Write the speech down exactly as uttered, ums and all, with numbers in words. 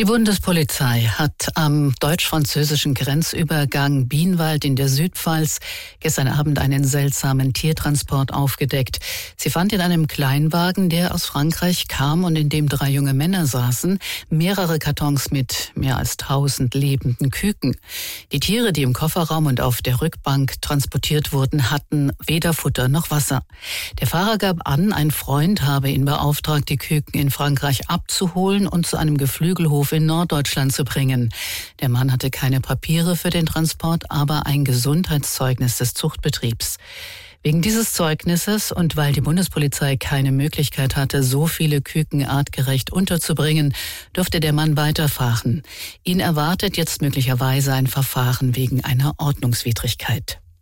Die Bundespolizei hat am deutsch-französischen Grenzübergang Bienwald in der Südpfalz gestern Abend einen seltsamen Tiertransport aufgedeckt. Sie fand in einem Kleinwagen, der aus Frankreich kam und in dem drei junge Männer saßen, mehrere Kartons mit mehr als tausend lebenden Küken. Die Tiere, die im Kofferraum und auf der Rückbank transportiert wurden, hatten weder Futter noch Wasser. Der Fahrer gab an, ein Freund habe ihn beauftragt, die Küken in Frankreich abzuholen und zu einem Geflügelhof in Norddeutschland zu bringen. Der Mann hatte keine Papiere für den Transport, aber ein Gesundheitszeugnis des Zuchtbetriebs. Wegen dieses Zeugnisses und weil die Bundespolizei keine Möglichkeit hatte, so viele Küken artgerecht unterzubringen, durfte der Mann weiterfahren. Ihn erwartet jetzt möglicherweise ein Verfahren wegen einer Ordnungswidrigkeit.